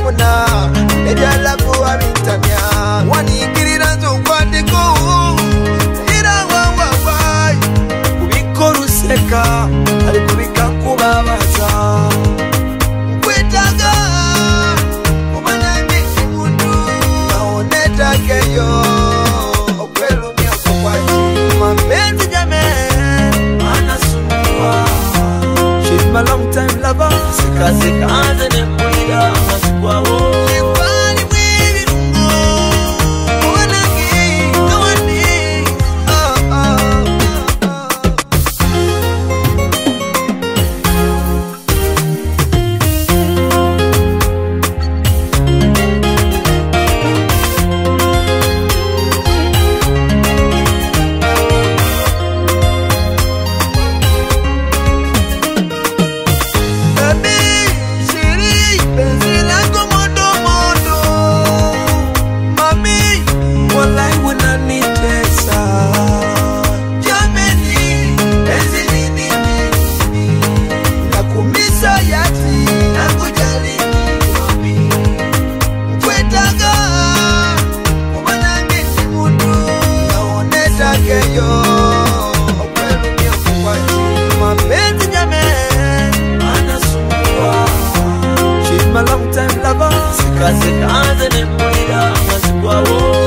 muna Ejala kuwa mitanya Wani ikirira nzongwandiko Ira wawawai Kubiko ruseka Ali kubika kubabaza Kwetaga Kumana ngisi mundu Naoneta keyo Okwelu mioko kwaji Mamenzi jame Anasumua She's my long time lover Sika sika Anzene mwida Masikwa wo Shibani mwili rungo Mwanagi Kawani She's my long time lover Sika sika anzene mwida Masikwa wo